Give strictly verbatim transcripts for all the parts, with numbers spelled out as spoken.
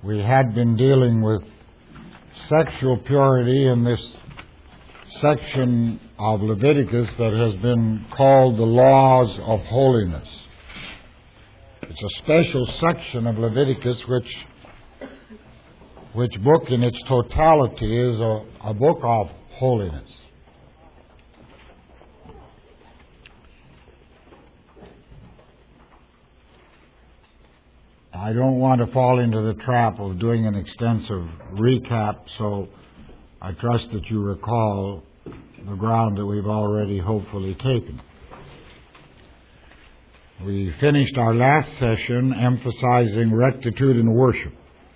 We had been dealing with sexual purity in this section of Leviticus that has been called the Laws of Holiness. It's a special section of Leviticus which which book in its totality is a, a book of holiness. I don't want to fall into the trap of doing an extensive recap, so I trust that you recall the ground that we've already hopefully taken. We finished our last session emphasizing rectitude in worship.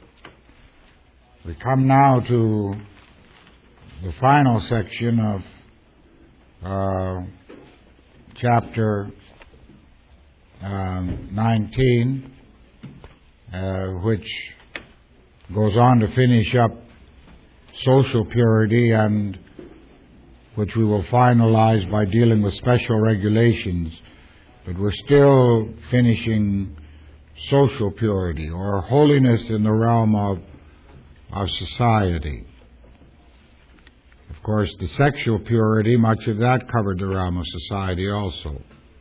We come now to the final section of uh, chapter uh, nineteen, uh, which goes on to finish up social purity, and which we will finalize by dealing with special regulations. But we're still finishing social purity, or holiness in the realm of, of society. Of course, the sexual purity, much of that covered the realm of society also.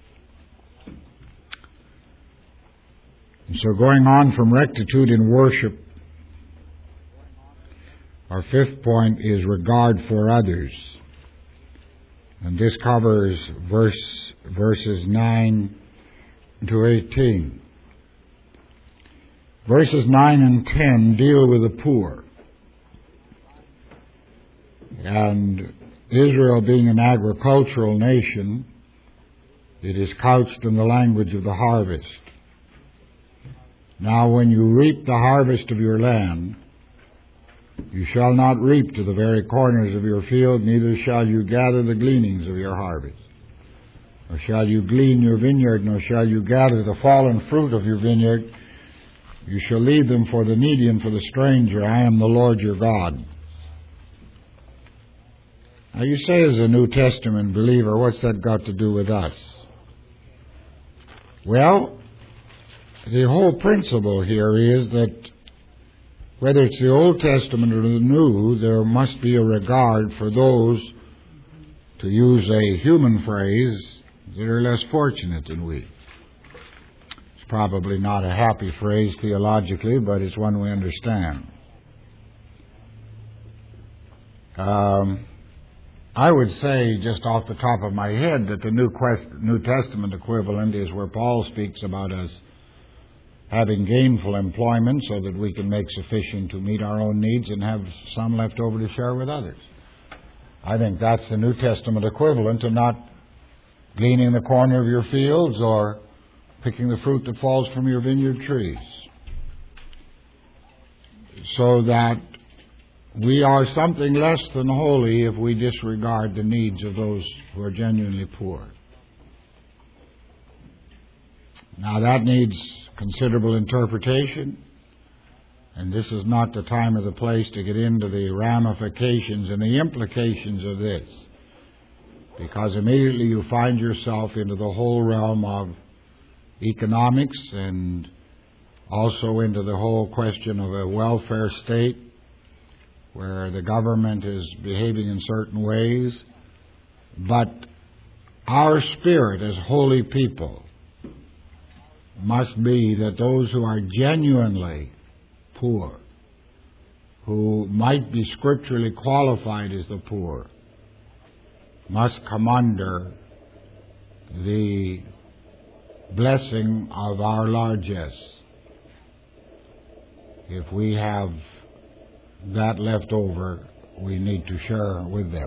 And so going on from rectitude in worship, our fifth point is regard for others. And this covers verse, verses nine to eighteen. Verses nine and ten deal with the poor. And Israel being an agricultural nation, it is couched in the language of the harvest. Now when you reap the harvest of your land, you shall not reap to the very corners of your field, neither shall you gather the gleanings of your harvest. Nor shall you glean your vineyard, nor shall you gather the fallen fruit of your vineyard. You shall leave them for the needy and for the stranger. I am the Lord your God. Now you say as a New Testament believer, what's that got to do with us? Well, the whole principle here is that whether it's the Old Testament or the New, there must be a regard for those, to use a human phrase, that are less fortunate than we. It's probably not a happy phrase theologically, but it's one we understand. Um, I would say, just off the top of my head, that the New, Quest- New Testament equivalent is where Paul speaks about us having gainful employment so that we can make sufficient to meet our own needs and have some left over to share with others. I think that's the New Testament equivalent to not gleaning the corner of your fields or picking the fruit that falls from your vineyard trees. So that we are something less than holy if we disregard the needs of those who are genuinely poor. Now that needs considerable interpretation, and this is not the time or the place to get into the ramifications and the implications of this, because immediately you find yourself into the whole realm of economics and also into the whole question of a welfare state where the government is behaving in certain ways. But our spirit as holy people must be that those who are genuinely poor, who might be scripturally qualified as the poor, must come under the blessing of our largesse. If we have that left over, we need to share with them.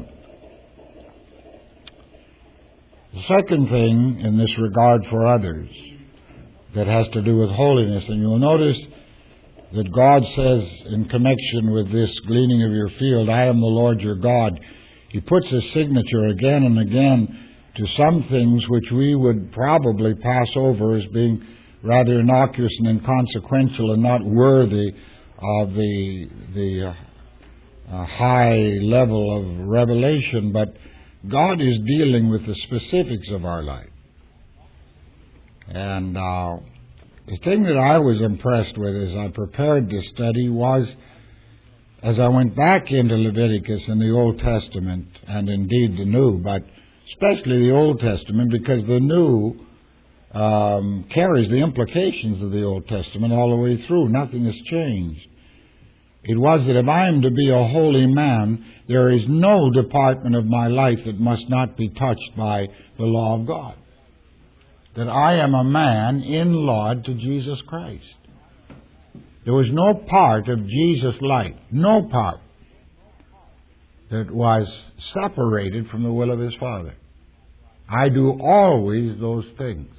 The second thing in this regard for others that has to do with holiness, and you'll notice that God says in connection with this gleaning of your field, I am the Lord your God. He puts his signature again and again to some things which we would probably pass over as being rather innocuous and inconsequential and not worthy of the the uh, high level of revelation. But God is dealing with the specifics of our life. And uh, The thing that I was impressed with as I prepared this study was, as I went back into Leviticus in the Old Testament, and indeed the New, but especially the Old Testament, because the New um, carries the implications of the Old Testament all the way through. Nothing has changed. It was that if I am to be a holy man, there is no department of my life that must not be touched by the law of God. That I am a man in law to Jesus Christ. There was no part of Jesus' life, no part, that was separated from the will of His Father. I do always those things.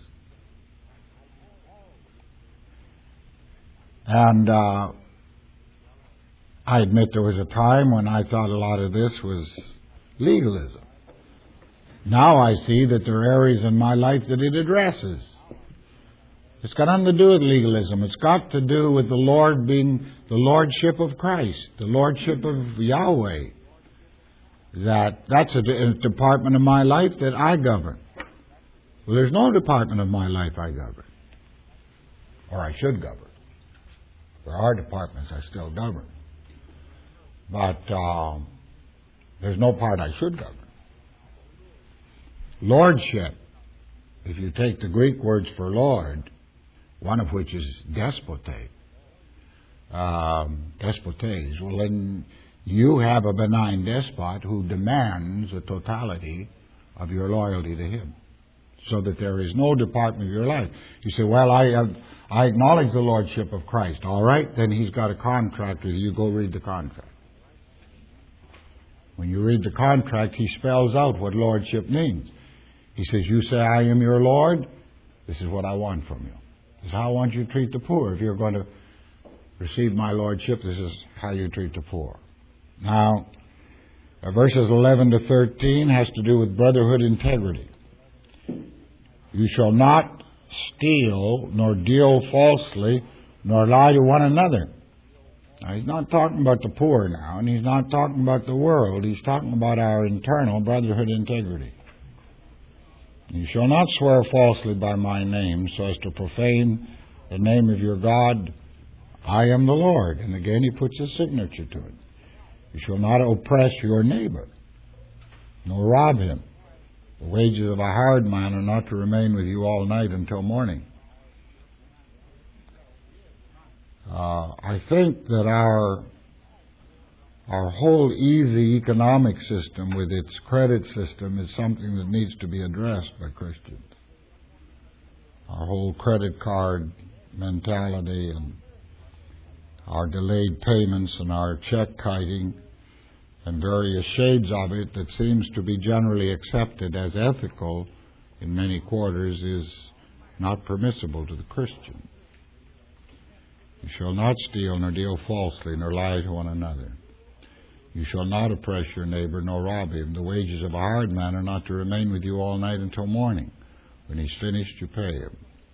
And uh, I admit there was a time when I thought a lot of this was legalism. Now I see that there are areas in my life that it addresses. It's got nothing to do with legalism. It's got to do with the Lord being the Lordship of Christ, the Lordship of Yahweh. That that's a, a department of my life that I govern. Well, there's no department of my life I govern. Or I should govern. There are departments I still govern. But uh, there's no part I should govern. Lordship, if you take the Greek words for Lord, one of which is despote, um, despotes, well then you have a benign despot who demands a totality of your loyalty to him, so that there is no department of your life. You say, well, I have, I acknowledge the Lordship of Christ. All right, then He's got a contract with you. Go read the contract. When you read the contract, He spells out what Lordship means. He says, you say, I am your Lord. This is what I want from you. This is how I want you to treat the poor. If you're going to receive my Lordship, this is how you treat the poor. Now, verses eleven to thirteen has to do with brotherhood integrity. You shall not steal, nor deal falsely, nor lie to one another. Now, he's not talking about the poor now, and he's not talking about the world. He's talking about our internal brotherhood integrity. You shall not swear falsely by my name, so as to profane the name of your God. I am the Lord. And again, he puts his signature to it. You shall not oppress your neighbor, nor rob him. The wages of a hired man are not to remain with you all night until morning. Uh, I think that our our whole easy economic system with its credit system is something that needs to be addressed by Christians. Our whole credit card mentality and our delayed payments and our check kiting and various shades of it that seems to be generally accepted as ethical in many quarters is not permissible to the Christian. You shall not steal, nor deal falsely, nor lie to one another. You shall not oppress your neighbor, nor rob him. The wages of a hired man are not to remain with you all night until morning. When he's finished, you pay him.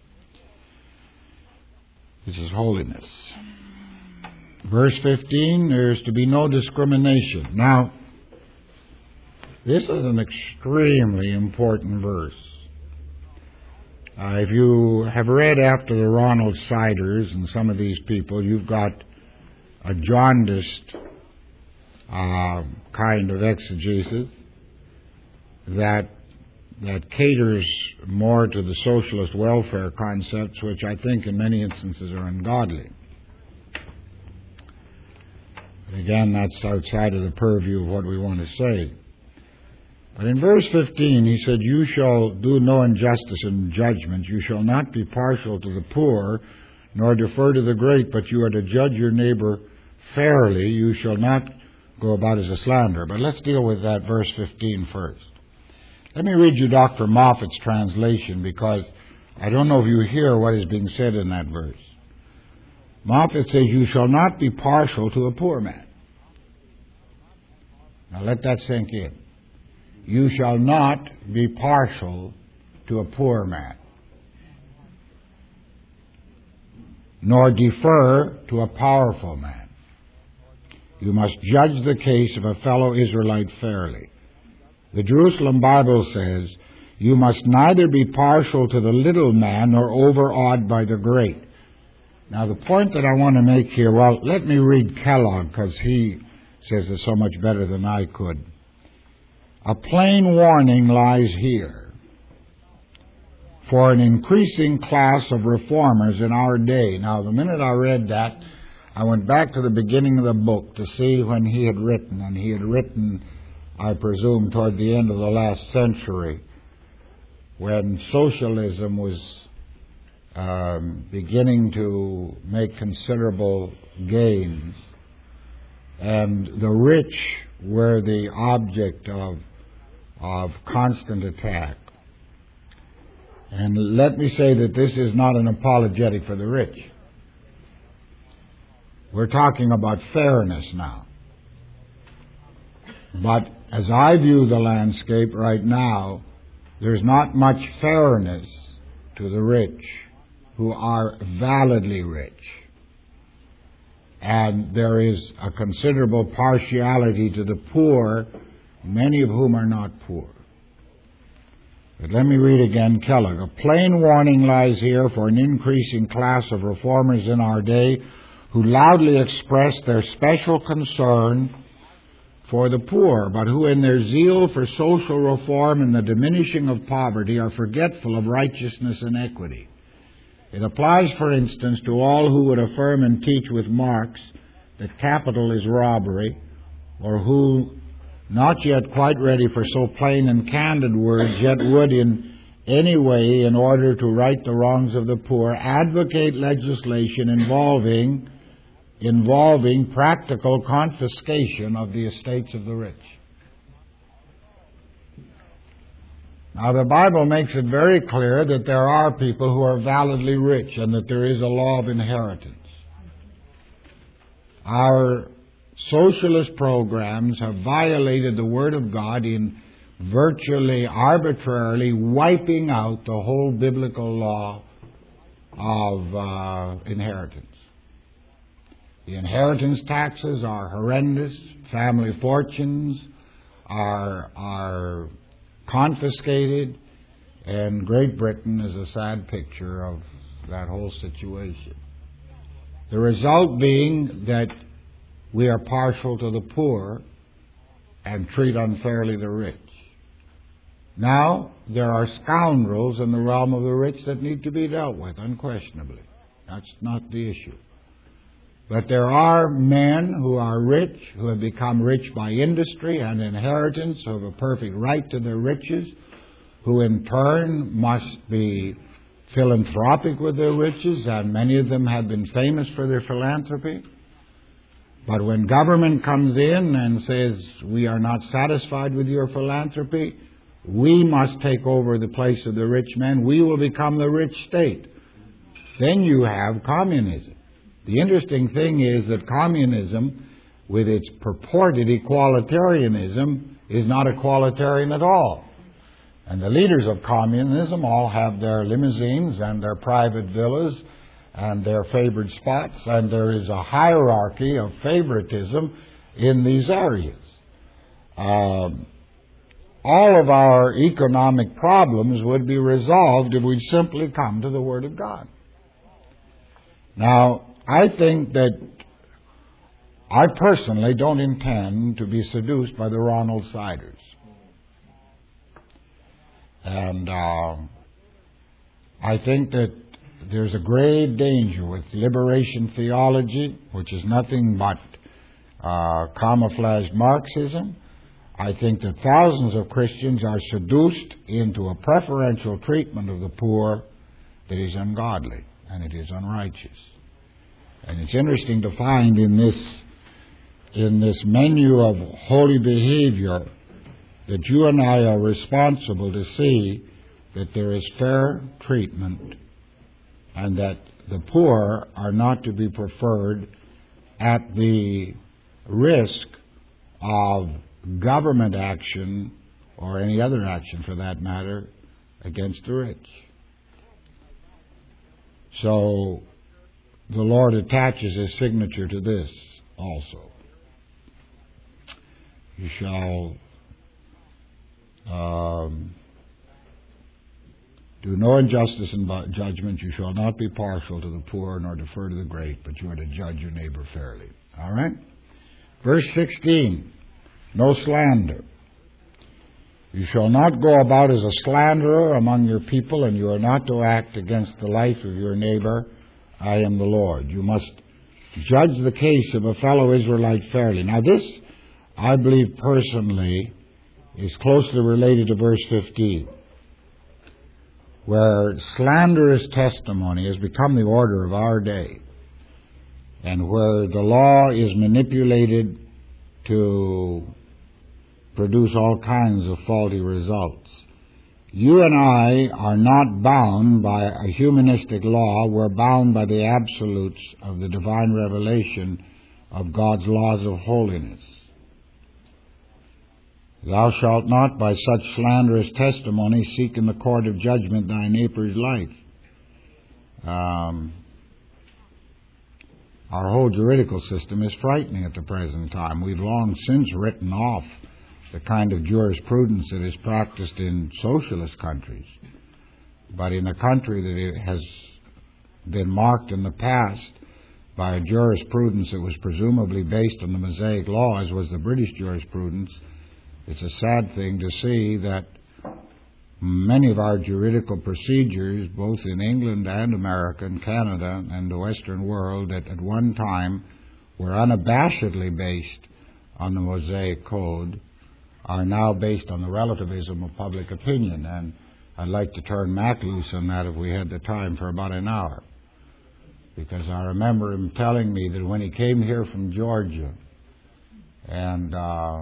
This is holiness. Verse fifteen, there is to be no discrimination. Now, this is an extremely important verse. Uh, if you have read after the Ronald Siders and some of these people, you've got a jaundiced uh, kind of exegesis that that caters more to the socialist welfare concepts, which I think in many instances are ungodly. But again, that's outside of the purview of what we want to say. But in verse fifteen, he said, you shall do no injustice in judgment. You shall not be partial to the poor, nor defer to the great, but you are to judge your neighbor fairly. You shall not go about as a slanderer. But let's deal with that verse fifteen first. Let me read you Doctor Moffat's translation, because I don't know if you hear what is being said in that verse. Moffat says, you shall not be partial to a poor man. Now let that sink in. You shall not be partial to a poor man, nor defer to a powerful man. You must judge the case of a fellow Israelite fairly. The Jerusalem Bible says, you must neither be partial to the little man nor overawed by the great. Now, the point that I want to make here, well, let me read Kellogg, because he says it so much better than I could. A plain warning lies here for an increasing class of reformers in our day. Now, the minute I read that, I went back to the beginning of the book to see when he had written, and he had written, I presume, toward the end of the last century, when socialism was um, beginning to make considerable gains, and the rich were the object of of constant attack. And let me say that this is not an apologetic for the rich. We're talking about fairness now. But as I view the landscape right now, there's not much fairness to the rich who are validly rich. And there is a considerable partiality to the poor, many of whom are not poor. But let me read again Kellogg. A plain warning lies here for an increasing class of reformers in our day who loudly express their special concern for the poor, but who in their zeal for social reform and the diminishing of poverty are forgetful of righteousness and equity. It applies, for instance, to all who would affirm and teach with Marx that capital is robbery, or who, not yet quite ready for so plain and candid words, yet would in any way, in order to right the wrongs of the poor, advocate legislation involving involving practical confiscation of the estates of the rich. Now, the Bible makes it very clear that there are people who are validly rich and that there is a law of inheritance. Our socialist programs have violated the Word of God in virtually arbitrarily wiping out the whole biblical law of uh, inheritance. The inheritance taxes are horrendous. Family fortunes are are confiscated, and Great Britain is a sad picture of that whole situation. The result being that we are partial to the poor and treat unfairly the rich. Now, there are scoundrels in the realm of the rich that need to be dealt with, unquestionably. That's not the issue. But there are men who are rich, who have become rich by industry and inheritance, who have a perfect right to their riches, who in turn must be philanthropic with their riches, and many of them have been famous for their philanthropy. But when government comes in and says, we are not satisfied with your philanthropy, we must take over the place of the rich men, we will become the rich state. Then you have communism. The interesting thing is that communism, with its purported equalitarianism, is not equalitarian at all. And the leaders of communism all have their limousines and their private villas and their favored spots, and there is a hierarchy of favoritism in these areas. Um, all of our economic problems would be resolved if we simply come to the Word of God. Now, I think that I personally don't intend to be seduced by the Ronald Siders. And uh, I think that there's a grave danger with liberation theology, which is nothing but uh, camouflaged Marxism. I think that thousands of Christians are seduced into a preferential treatment of the poor that is ungodly and it is unrighteous. And it's interesting to find in this in this menu of holy behavior that you and I are responsible to see that there is fair treatment and that the poor are not to be preferred at the risk of government action or any other action for that matter against the rich. So the Lord attaches His signature to this also. You shall um, Do no injustice in judgment. You shall not be partial to the poor, nor defer to the great, but you are to judge your neighbor fairly. All right? Verse sixteen. No slander. You shall not go about as a slanderer among your people, and you are not to act against the life of your neighbor. I am the Lord. You must judge the case of a fellow Israelite fairly. Now this, I believe personally, is closely related to verse fifteen, where slanderous testimony has become the order of our day, and where the law is manipulated to produce all kinds of faulty results. You and I are not bound by a humanistic law. We're bound by the absolutes of the divine revelation of God's laws of holiness. Thou shalt not by such slanderous testimony seek in the court of judgment thy neighbor's life. Um, our whole juridical system is frightening at the present time. We've long since written off the kind of jurisprudence that is practiced in socialist countries. But in a country that has been marked in the past by a jurisprudence that was presumably based on the Mosaic law, as was the British jurisprudence, it's a sad thing to see that many of our juridical procedures, both in England and America and Canada and the Western world, that at one time were unabashedly based on the Mosaic Code, are now based on the relativism of public opinion. And I'd like to turn Mac loose on that if we had the time for about an hour. Because I remember him telling me that when he came here from Georgia, and uh,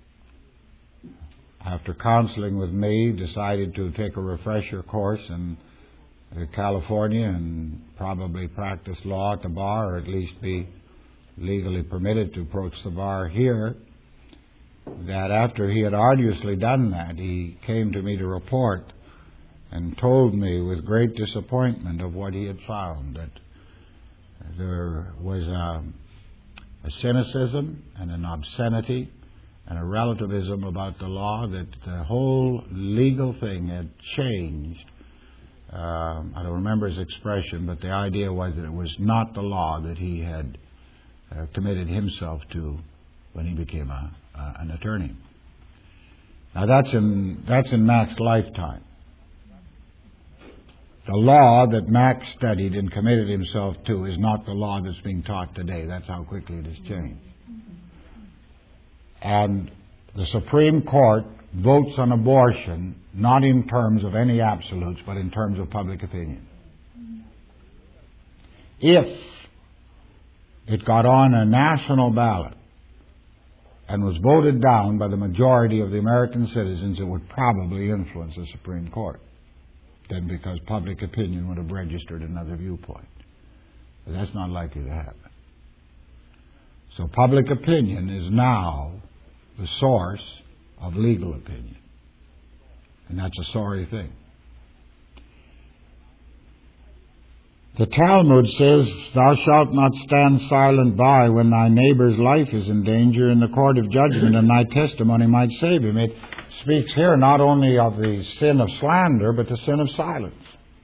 after counseling with me, decided to take a refresher course in California and probably practice law at the bar, or at least be legally permitted to approach the bar here, that after he had arduously done that, he came to me to report and told me with great disappointment of what he had found, that there was a, a cynicism and an obscenity and a relativism about the law, that the whole legal thing had changed. Um, I don't remember his expression, but the idea was that it was not the law that he had uh, committed himself to when he became a, uh, an attorney. Now that's in that's in Mac's lifetime. The law that Mac studied and committed himself to is not the law that's being taught today. That's how quickly it has changed. And the Supreme Court votes on abortion not in terms of any absolutes, but in terms of public opinion. If it got on a national ballot and was voted down by the majority of the American citizens, it would probably influence the Supreme Court. Then because public opinion would have registered another viewpoint. But that's not likely to happen. So public opinion is now the source of legal opinion. And that's a sorry thing. The Talmud says, thou shalt not stand silent by when thy neighbor's life is in danger in the court of judgment, and thy testimony might save him. It speaks here not only of the sin of slander, but the sin of silence.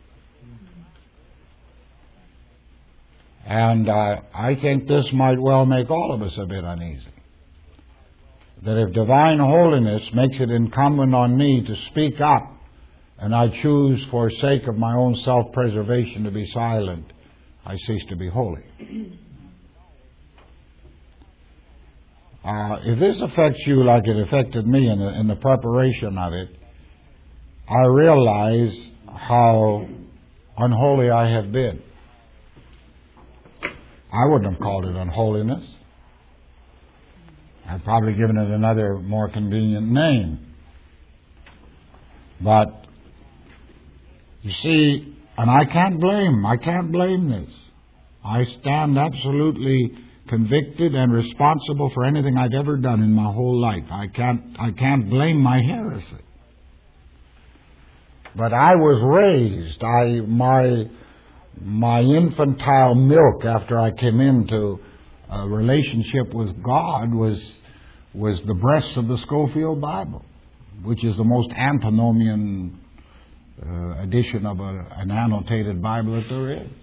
And uh, I think this might well make all of us a bit uneasy. That if divine holiness makes it incumbent on me to speak up, and I choose for sake of my own self-preservation to be silent, I cease to be holy. Uh, if this affects you like it affected me in the, in the preparation of it, I realize how unholy I have been. I wouldn't have called it unholiness. I've probably given it another more convenient name. But, you see, and I can't blame, I can't blame this. I stand absolutely convicted and responsible for anything I've ever done in my whole life. I can't, I can't blame my heresy. But I was raised, I, my, my infantile milk after I came into a relationship with God was was the breasts of the Scofield Bible, which is the most antinomian uh, edition of a, an annotated Bible that there is.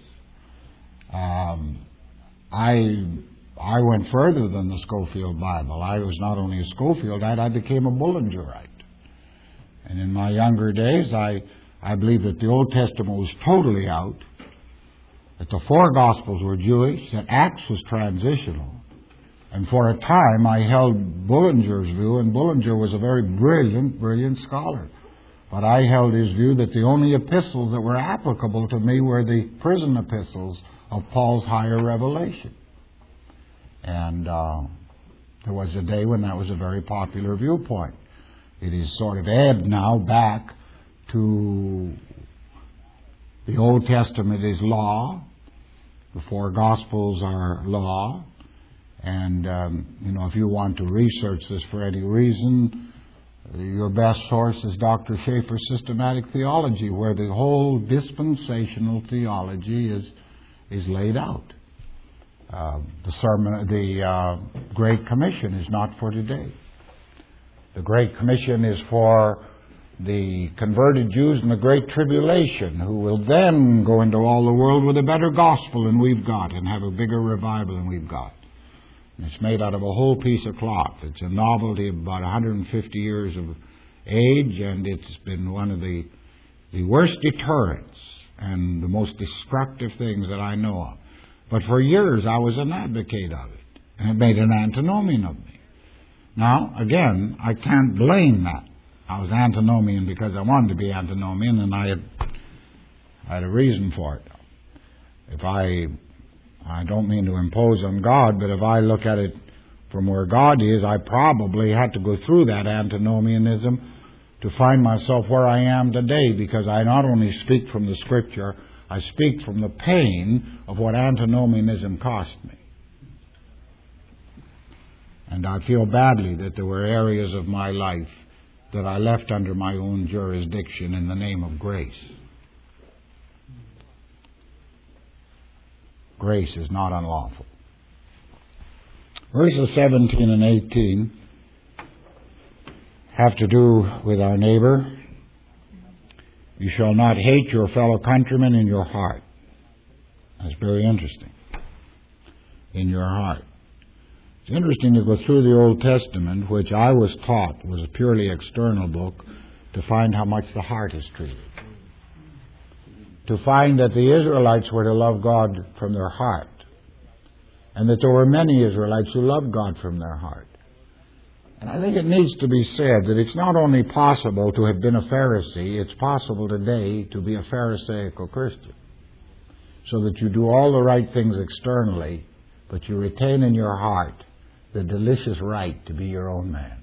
Um, I I went further than the Scofield Bible. I was not only a Scofieldite, I became a Bullingerite. And in my younger days, I, I believed that the Old Testament was totally out, that the four Gospels were Jewish, that Acts was transitional. And for a time, I held Bullinger's view, and Bullinger was a very brilliant, brilliant scholar. But I held his view that the only epistles that were applicable to me were the prison epistles of Paul's higher revelation. And uh, there was a day when that was a very popular viewpoint. It is sort of ebbed now back to the Old Testament is law, the four Gospels are law, and um, you know, if you want to research this for any reason, your best source is Doctor Schaeffer's Systematic Theology, where the whole dispensational theology is is laid out. Uh, the sermon, the uh, Great Commission is not for today. The Great Commission is for the converted Jews in the Great Tribulation, who will then go into all the world with a better gospel than we've got and have a bigger revival than we've got. And it's made out of a whole piece of cloth. It's a novelty of about one hundred fifty years of age, and it's been one of the, the worst deterrents and the most destructive things that I know of. But for years I was an advocate of it, and it made an antinomian of me. Now, again, I can't blame that. I was antinomian because I wanted to be antinomian, and I had, I had a reason for it. If I, I don't mean to impose on God, but if I look at it from where God is, I probably had to go through that antinomianism to find myself where I am today, because I not only speak from the Scripture, I speak from the pain of what antinomianism cost me. And I feel badly that there were areas of my life that I left under my own jurisdiction in the name of grace. Grace is not unlawful. Verses seventeen and eighteen have to do with our neighbor. You shall not hate your fellow countrymen in your heart. That's very interesting. In your heart. It's interesting to go through the Old Testament, which I was taught was a purely external book, to find how much the heart is treated. To find that the Israelites were to love God from their heart, and that there were many Israelites who loved God from their heart. And I think it needs to be said that it's not only possible to have been a Pharisee, it's possible today to be a Pharisaical Christian, so that you do all the right things externally, but you retain in your heart the delicious right to be your own man.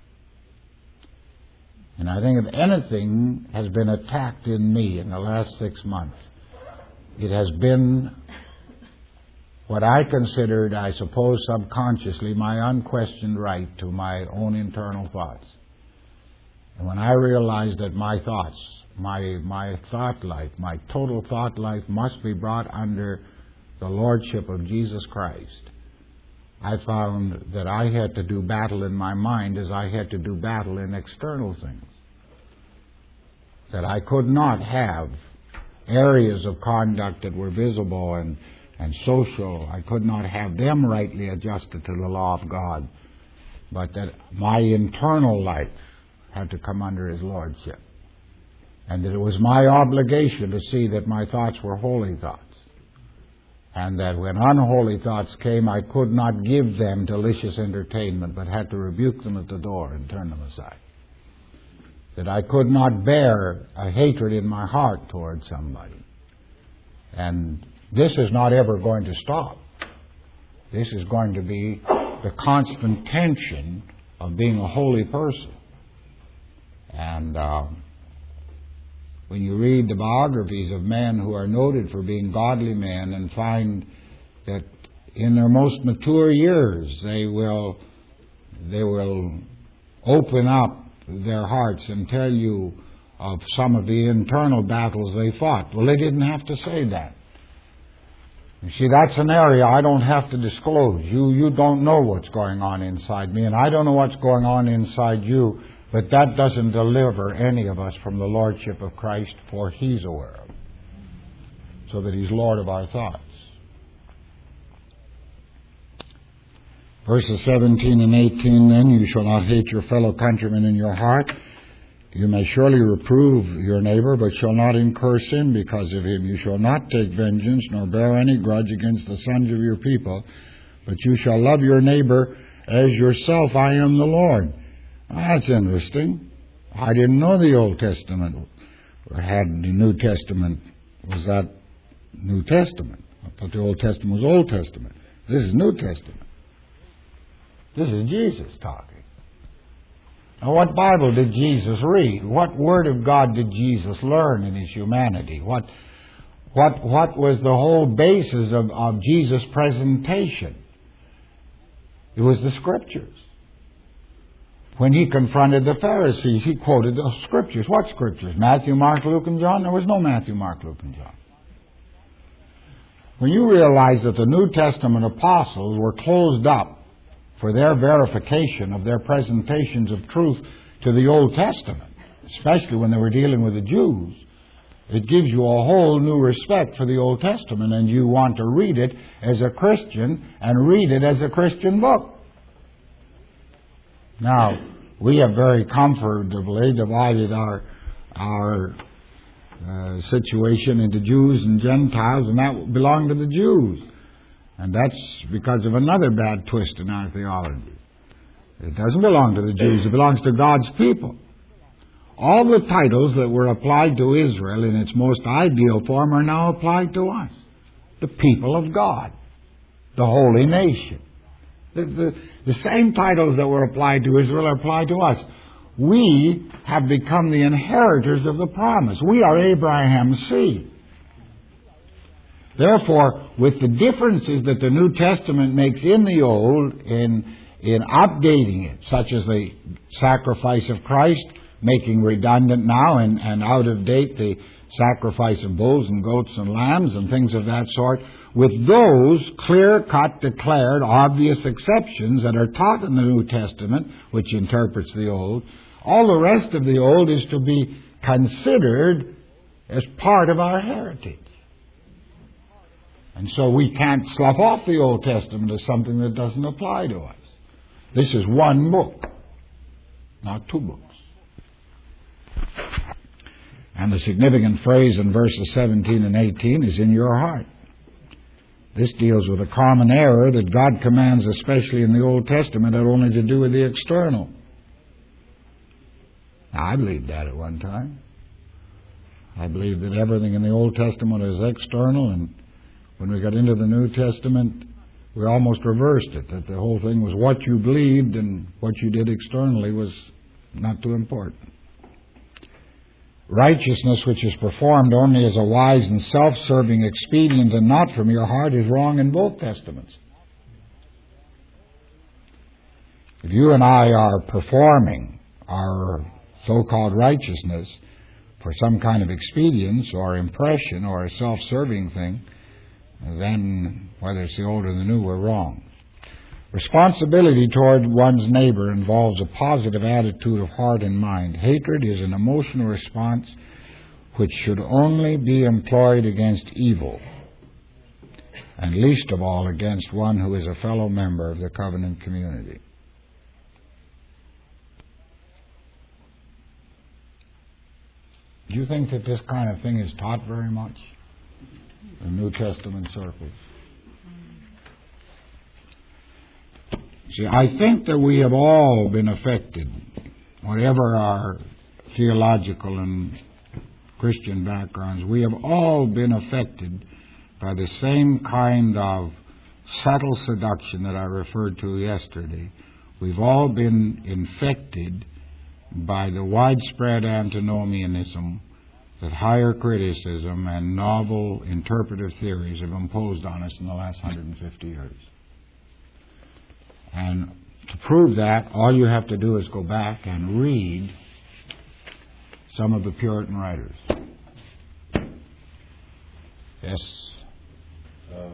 And I think if anything has been attacked in me in the last six months, it has been what I considered, I suppose subconsciously, my unquestioned right to my own internal thoughts. And when I realized that my thoughts, my my thought life, my total thought life must be brought under the lordship of Jesus Christ, I found that I had to do battle in my mind as I had to do battle in external things. That I could not have areas of conduct that were visible and, and social. I could not have them rightly adjusted to the law of God. But that my internal life had to come under His lordship. And that it was my obligation to see that my thoughts were holy thoughts. And that when unholy thoughts came, I could not give them delicious entertainment, but had to rebuke them at the door and turn them aside. That I could not bear a hatred in my heart towards somebody. And this is not ever going to stop. This is going to be the constant tension of being a holy person. And uh, when you read the biographies of men who are noted for being godly men and find that in their most mature years they will they will open up their hearts and tell you of some of the internal battles they fought. Well, they didn't have to say that. You see, that's an area I don't have to disclose. You you don't know what's going on inside me, and I don't know what's going on inside you. But that doesn't deliver any of us from the Lordship of Christ, for He's aware of it, so that He's Lord of our thoughts. Verses seventeen and eighteen, then, you shall not hate your fellow countrymen in your heart. You may surely reprove your neighbor, but shall not incur sin because of him. You shall not take vengeance, nor bear any grudge against the sons of your people, but you shall love your neighbor as yourself. I am the Lord. That's interesting. I didn't know the Old Testament had the New Testament. Was that New Testament? I thought the Old Testament was Old Testament. This is New Testament. This is Jesus talking. Now, what Bible did Jesus read? What Word of God did Jesus learn in His humanity? What, what, what was the whole basis of, of Jesus' presentation? It was the Scriptures. When He confronted the Pharisees, He quoted the Scriptures. What Scriptures? Matthew, Mark, Luke, and John? There was no Matthew, Mark, Luke, and John. When you realize that the New Testament apostles were closed up for their verification of their presentations of truth to the Old Testament, especially when they were dealing with the Jews, it gives you a whole new respect for the Old Testament, and you want to read it as a Christian and read it as a Christian book. Now, we have very comfortably divided our our uh, situation into Jews and Gentiles, and that belonged to the Jews. And that's because of another bad twist in our theology. It doesn't belong to the Jews. It belongs to God's people. All the titles that were applied to Israel in its most ideal form are now applied to us. The people of God. The holy nation. The, the, the same titles that were applied to Israel are applied to us. We have become the inheritors of the promise. We are Abraham's seed. Therefore, with the differences that the New Testament makes in the Old, in, in updating it, such as the sacrifice of Christ, making redundant now and, and out of date the sacrifice of bulls and goats and lambs and things of that sort, with those clear-cut, declared, obvious exceptions that are taught in the New Testament, which interprets the Old, all the rest of the Old is to be considered as part of our heritage. And so we can't slough off the Old Testament as something that doesn't apply to us. This is one book, not two books. And the significant phrase in verses seventeen and eighteen is in your heart. This deals with a common error that God commands, especially in the Old Testament, had only to do with the external. Now, I believed that at one time. I believed that everything in the Old Testament is external, and when we got into the New Testament, we almost reversed it, that the whole thing was what you believed and what you did externally was not too important. Righteousness which is performed only as a wise and self-serving expedient and not from your heart is wrong in both Testaments. If you and I are performing our so-called righteousness for some kind of expedience or impression or a self-serving thing, then whether it's the old or the new, we're wrong. Responsibility toward one's neighbor involves a positive attitude of heart and mind. Hatred is an emotional response which should only be employed against evil, and least of all against one who is a fellow member of the covenant community. Do you think that this kind of thing is taught very much in New Testament circles? See, I think that we have all been affected, whatever our theological and Christian backgrounds, we have all been affected by the same kind of subtle seduction that I referred to yesterday. We've all been infected by the widespread antinomianism that higher criticism and novel interpretive theories have imposed on us in the last one hundred fifty years. And to prove that, all you have to do is go back and read some of the Puritan writers. Yes? Uh,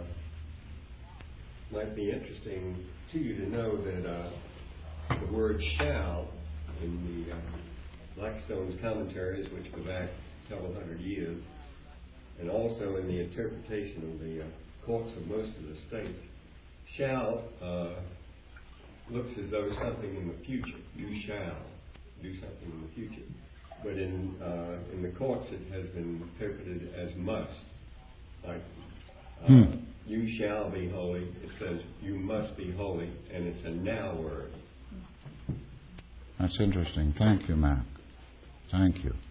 might be interesting to you to know that uh, the word shall in the uh, Blackstone's commentaries, which go back several hundred years, and also in the interpretation of the uh, courts of most of the states, shall uh, looks as though something in the future. You shall do something in the future. But in uh, in the courts, it has been interpreted as must. Like, uh, hmm. you shall be holy. It says you must be holy, and it's a now word. That's interesting. Thank you, Matt. Thank you.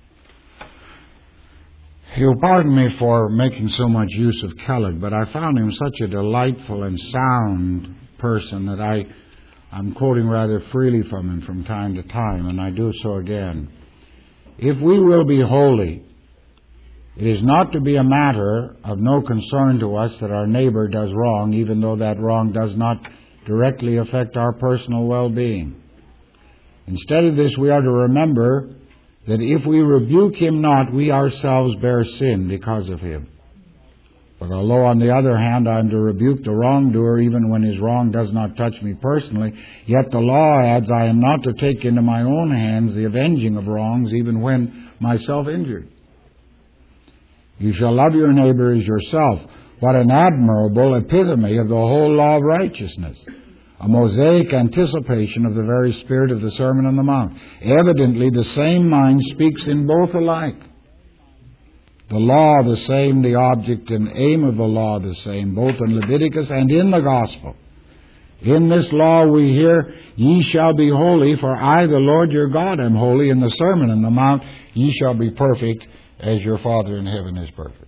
You'll pardon me for making so much use of Kellogg, but I found him such a delightful and sound person that I, I'm quoting rather freely from him from time to time, and I do so again. If we will be holy, it is not to be a matter of no concern to us that our neighbor does wrong, even though that wrong does not directly affect our personal well-being. Instead of this, we are to remember that if we rebuke him not, we ourselves bear sin because of him. But although, on the other hand, I am to rebuke the wrongdoer even when his wrong does not touch me personally, yet the law adds, I am not to take into my own hands the avenging of wrongs even when myself injured. You shall love your neighbor as yourself. What an admirable epitome of the whole law of righteousness. A mosaic anticipation of the very spirit of the Sermon on the Mount. Evidently, the same mind speaks in both alike. The law the same, the object and aim of the law the same, both in Leviticus and in the Gospel. In this law we hear, ye shall be holy, for I, the Lord your God, am holy. In the Sermon on the Mount, ye shall be perfect, as your Father in heaven is perfect.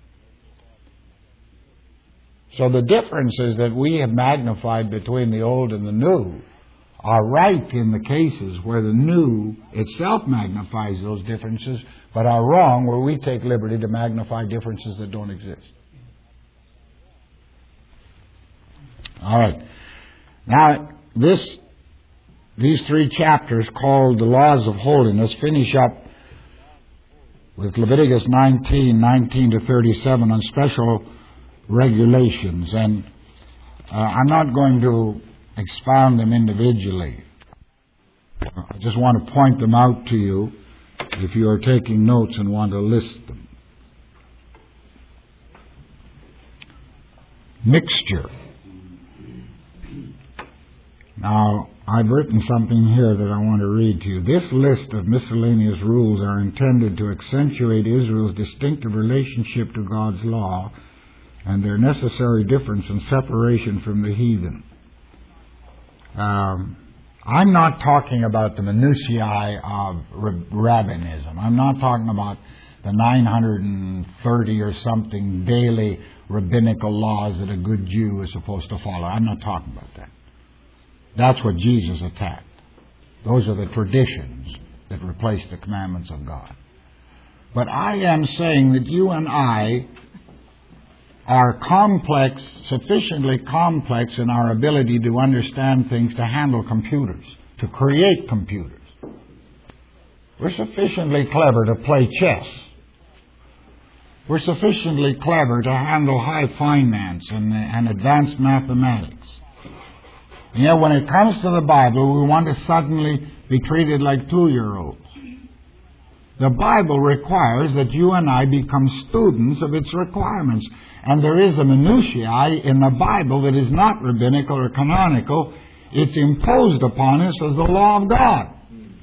So the differences that we have magnified between the old and the new are right in the cases where the new itself magnifies those differences, but are wrong where we take liberty to magnify differences that don't exist. All right. Now, this, these three chapters called the Laws of Holiness finish up with Leviticus nineteen, nineteen to thirty-seven on special regulations, and uh, I'm not going to expound them individually. I just want to point them out to you if you are taking notes and want to list them. Mixture. Now, I've written something here that I want to read to you. This list of miscellaneous rules are intended to accentuate Israel's distinctive relationship to God's law and their necessary difference and separation from the heathen. Um, I'm not talking about the minutiae of rabbinism. I'm not talking about the nine hundred thirty or something daily rabbinical laws that a good Jew is supposed to follow. I'm not talking about that. That's what Jesus attacked. Those are the traditions that replace the commandments of God. But I am saying that you and I are complex, sufficiently complex in our ability to understand things, to handle computers, to create computers. We're sufficiently clever to play chess. We're sufficiently clever to handle high finance and, and advanced mathematics. And yet when it comes to the Bible, we want to suddenly be treated like two-year-olds. The Bible requires that you and I become students of its requirements. And there is a minutiae in the Bible that is not rabbinical or canonical. It's imposed upon us as the law of God.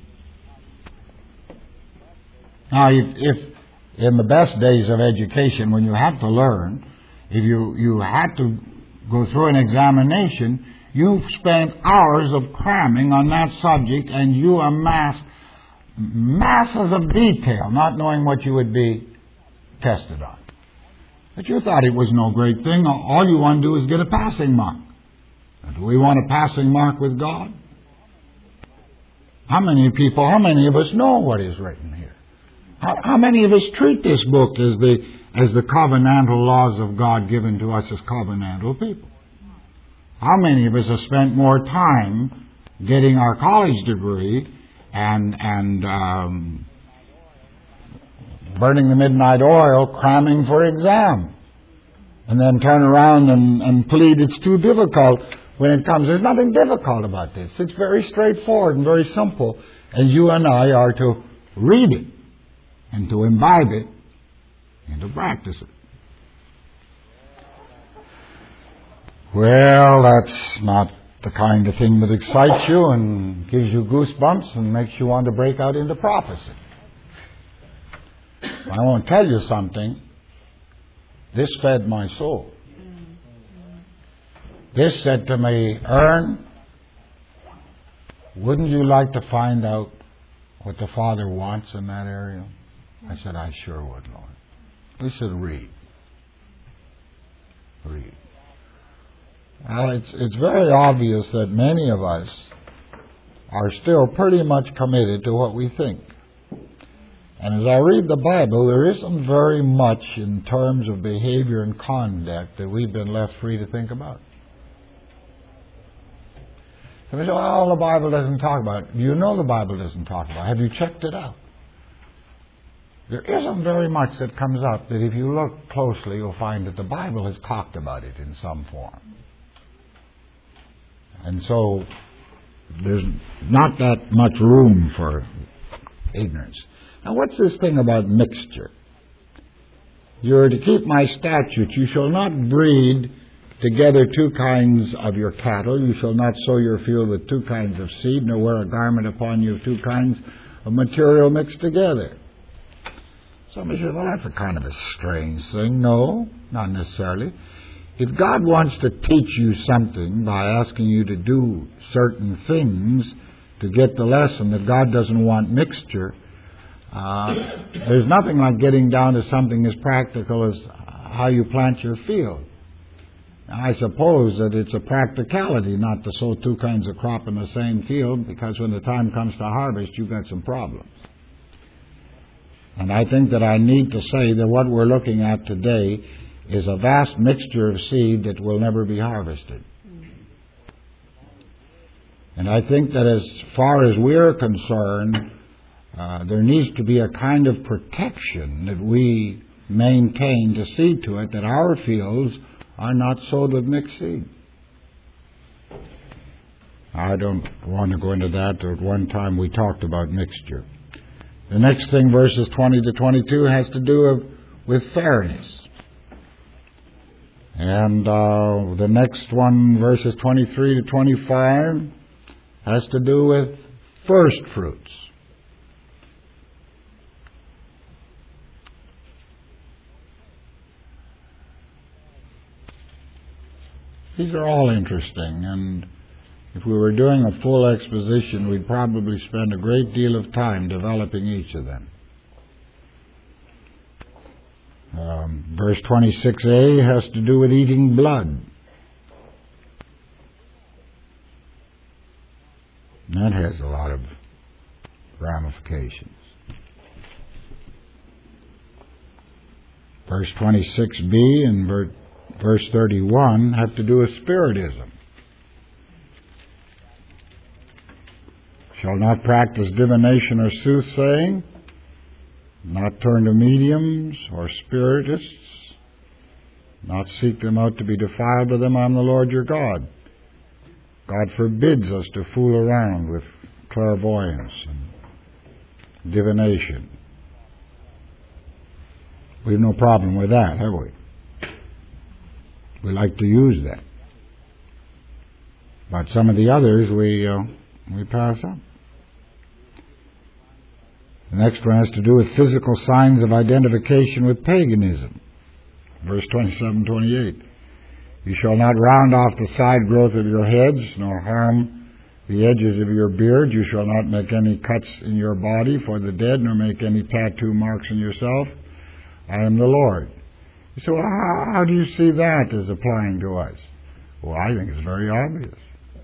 Now, if, if in the best days of education, when you had to learn, if you, you had to go through an examination, you spent hours of cramming on that subject and you amassed masses of detail, not knowing what you would be tested on. But you thought it was no great thing. All you want to do is get a passing mark. And do we want a passing mark with God? How many people, how many of us know what is written here? How, how many of us treat this book as the as the covenantal laws of God given to us as covenantal people? How many of us have spent more time getting our college degree and and um, burning the midnight oil, cramming for exam, and then turn around and, and plead it's too difficult when it comes? There's nothing difficult about this. It's very straightforward and very simple. And you and I are to read it and to imbibe it and to practice it. Well, that's not the kind of thing that excites you and gives you goosebumps and makes you want to break out into prophecy. I want to tell you something. This fed my soul. This said to me, Ern, wouldn't you like to find out what the Father wants in that area? I said, I sure would, Lord. He said, read. Read. Well, it's, it's very obvious that many of us are still pretty much committed to what we think. And as I read the Bible, there isn't very much in terms of behavior and conduct that we've been left free to think about. And we say, well, the Bible doesn't talk about it. You know the Bible doesn't talk about it. Have you checked it out? There isn't very much that comes up that if you look closely, you'll find that the Bible has talked about it in some form. And so there's not that much room for ignorance. Now, what's this thing about mixture? You're to keep my statutes. You shall not breed together two kinds of your cattle. You shall not sow your field with two kinds of seed, nor wear a garment upon you of two kinds of material mixed together. Somebody says, well, that's a kind of a strange thing. No, not necessarily. If God wants to teach you something by asking you to do certain things to get the lesson that God doesn't want mixture, uh, there's nothing like getting down to something as practical as how you plant your field. Now, I suppose that it's a practicality not to sow two kinds of crop in the same field, because when the time comes to harvest, you've got some problems. And I think that I need to say that what we're looking at today is a vast mixture of seed that will never be harvested. And I think that as far as we're concerned, uh, there needs to be a kind of protection that we maintain to see to it that our fields are not sowed with mixed seed. I don't want to go into that. At one time we talked about mixture. The next thing, verses twenty to twenty-two, has to do with fairness. And uh, the next one, verses twenty-three to twenty-five, has to do with first fruits. These are all interesting, and if we were doing a full exposition, we'd probably spend a great deal of time developing each of them. Um, verse twenty-six a has to do with eating blood. That has a lot of ramifications. Verse twenty-six b and ver- verse thirty-one have to do with spiritism. Shall not practice divination or soothsaying, not turn to mediums or spiritists, not seek them out to be defiled with them. I'm the Lord your God. God forbids us to fool around with clairvoyance and divination. We have no problem with that, have we? We like to use that. But some of the others we uh, we pass up. The next one has to do with physical signs of identification with paganism. Verse twenty-seven, twenty-eight. You shall not round off the side growth of your heads, nor harm the edges of your beard. You shall not make any cuts in your body for the dead, nor make any tattoo marks on yourself. I am the Lord. You say, well, how, how do you see that as applying to us? Well, I think it's very obvious.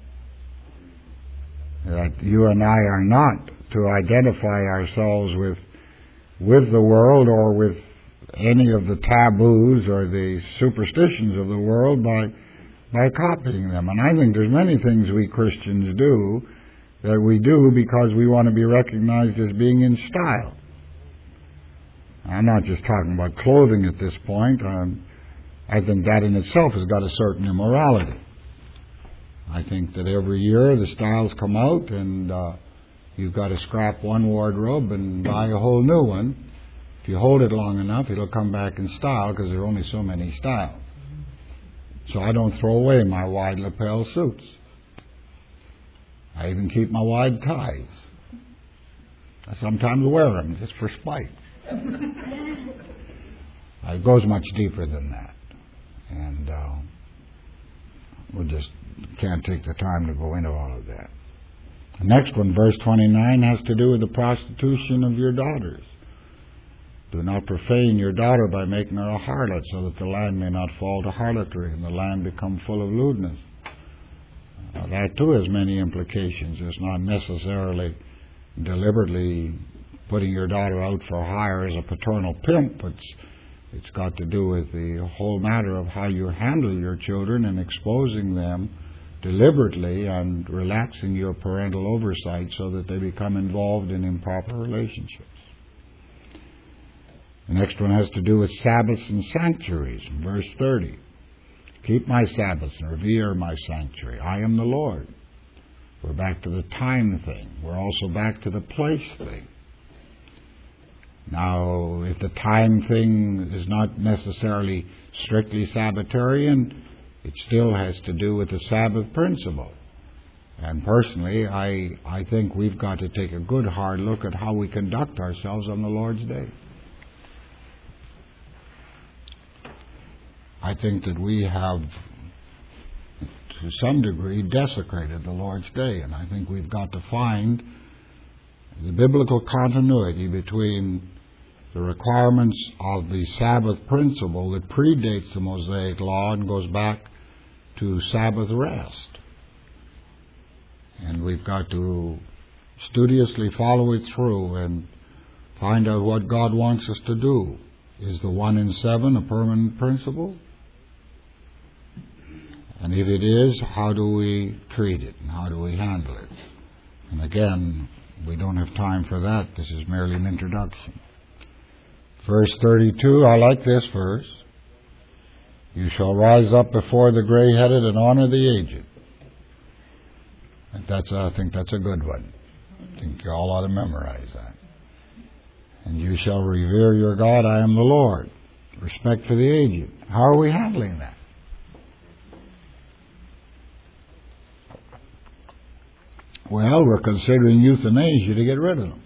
That you and I are not to identify ourselves with with the world or with any of the taboos or the superstitions of the world by by copying them. And I think there's many things we Christians do that we do because we want to be recognized as being in style. I'm not just talking about clothing at this point. Um, I think that in itself has got a certain immorality. I think that every year the styles come out and uh, You've got to scrap one wardrobe and buy a whole new one. If you hold it long enough, it'll come back in style because there are only so many styles. So I don't throw away my wide lapel suits. I even keep my wide ties. I sometimes wear them just for spite. It goes much deeper than that. And uh, we just can't take the time to go into all of that. The next one, verse twenty-nine, has to do with the prostitution of your daughters. Do not profane your daughter by making her a harlot, so that the land may not fall to harlotry and the land become full of lewdness. Uh, that too has many implications. It's not necessarily deliberately putting your daughter out for hire as a paternal pimp. It's, it's got to do with the whole matter of how you handle your children and exposing them deliberately and relaxing your parental oversight so that they become involved in improper relationships. The next one has to do with Sabbaths and sanctuaries. Verse thirty. Keep my Sabbaths and revere my sanctuary. I am the Lord. We're back to the time thing. We're also back to the place thing. Now, if the time thing is not necessarily strictly Sabbatarian, it still has to do with the Sabbath principle. And personally, I, I think we've got to take a good hard look at how we conduct ourselves on the Lord's Day. I think that we have, to some degree, desecrated the Lord's Day, and I think we've got to find the biblical continuity between the requirements of the Sabbath principle that predates the Mosaic Law and goes back to Sabbath rest. And we've got to studiously follow it through and find out what God wants us to do. Is the one in seven a permanent principle? And if it is, how do we treat it and how do we handle it? And again, we don't have time for that. This is merely an introduction. Verse thirty-two, I like this verse. You shall rise up before the gray-headed and honor the aged. And that's, I think that's a good one. I think you all ought to memorize that. And you shall revere your God, I am the Lord. Respect for the aged. How are we handling that? Well, we're considering euthanasia to get rid of them.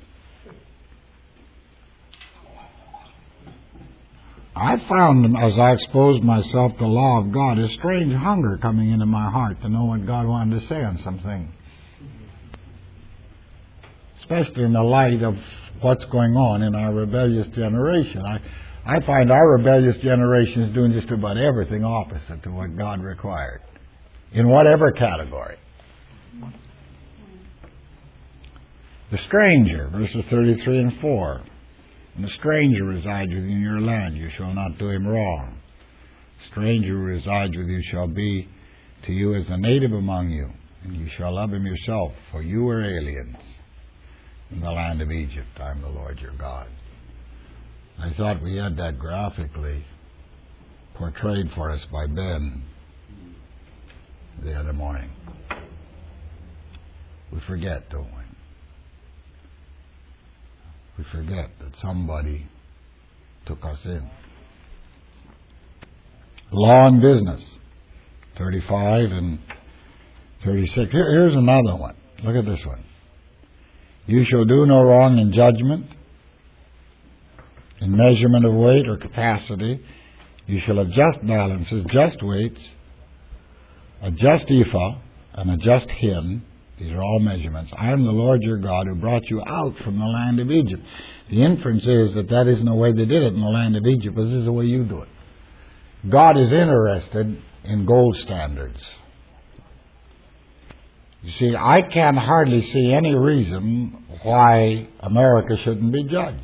I found, as I exposed myself to the law of God, a strange hunger coming into my heart to know what God wanted to say on some things. Especially in the light of what's going on in our rebellious generation. I, I find our rebellious generation is doing just about everything opposite to what God required, in whatever category. The stranger, verses thirty-three and four. When a stranger resides with you in your land, you shall not do him wrong. A stranger who resides with you shall be to you as a native among you, and you shall love him yourself, for you were aliens in the land of Egypt. I am the Lord your God. I thought we had that graphically portrayed for us by Ben the other morning. We forget, don't we? We forget that somebody took us in. Law and business, thirty-five and thirty-six. Here, here's another one. Look at this one. You shall do no wrong in judgment, in measurement of weight or capacity. You shall have just balances, just weights, a just ephah, and a just hin. These are all measurements. I am the Lord your God who brought you out from the land of Egypt. The inference is that that isn't the way they did it in the land of Egypt, but this is the way you do it. God is interested in gold standards. You see, I can hardly see any reason why America shouldn't be judged.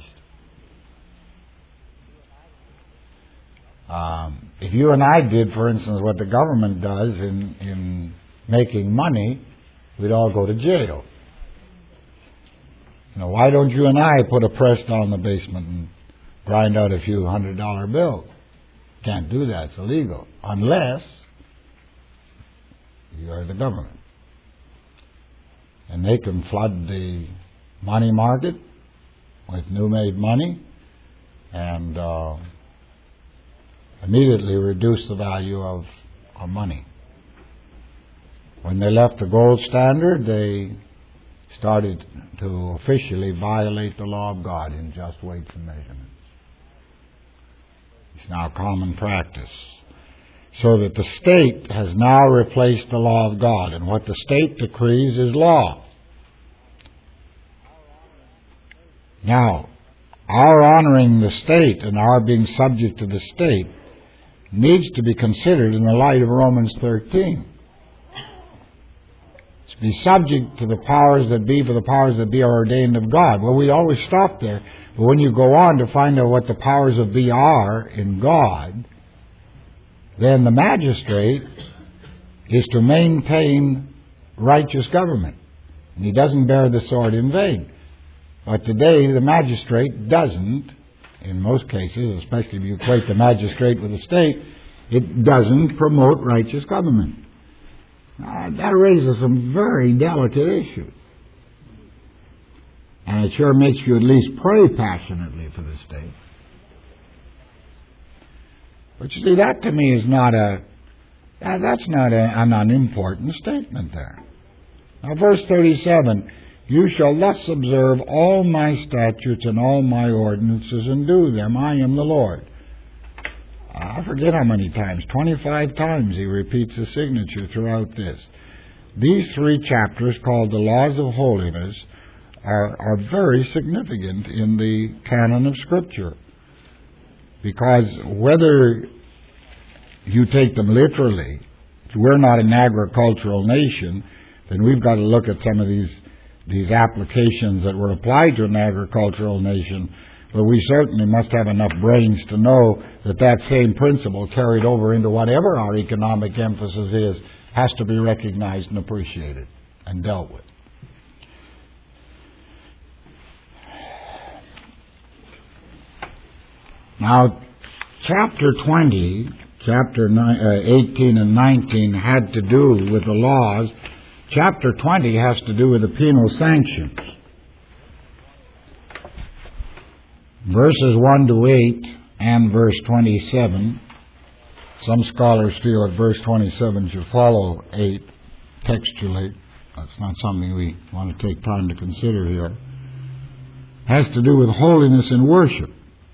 Um, if you and I did, for instance, what the government does in, in making money, we'd all go to jail. You know, why don't you and I put a press down in the basement and grind out a few hundred dollar bills? Can't do that. It's illegal. Unless you are the government. And they can flood the money market with new-made money and uh, immediately reduced the value of, of money. When they left the gold standard, they started to officially violate the law of God in just weights and measurements. It's now common practice. So that the state has now replaced the law of God, and what the state decrees is law. Now, our honoring the state and our being subject to the state needs to be considered in the light of Romans thirteen. To be subject to the powers that be, for the powers that be are ordained of God. Well, we always stop there. But when you go on to find out what the powers of be are in God, then the magistrate is to maintain righteous government. And he doesn't bear the sword in vain. But today the magistrate doesn't, in most cases, especially if you equate the magistrate with the state, it doesn't promote righteous government. Uh, that raises some very delicate issues. And it sure makes you at least pray passionately for the state. But you see, that to me is not a, uh, that's not a, an unimportant statement there. Now, verse thirty-seven, you shall thus observe all my statutes and all my ordinances and do them. I am the Lord. I forget how many times, twenty-five times he repeats the signature throughout this. These three chapters, called the Laws of Holiness, are, are very significant in the canon of Scripture. Because whether you take them literally, we're not an agricultural nation, then we've got to look at some of these, these applications that were applied to an agricultural nation. But we certainly must have enough brains to know that that same principle carried over into whatever our economic emphasis is has to be recognized and appreciated and dealt with. Now, chapter twenty, chapter eighteen and nineteen had to do with the laws. Chapter twenty has to do with the penal sanctions. Verses one to eight and verse twenty-seven. Some scholars feel that verse twenty-seven should follow eight textually. That's not something we want to take time to consider here. Has to do with holiness in worship.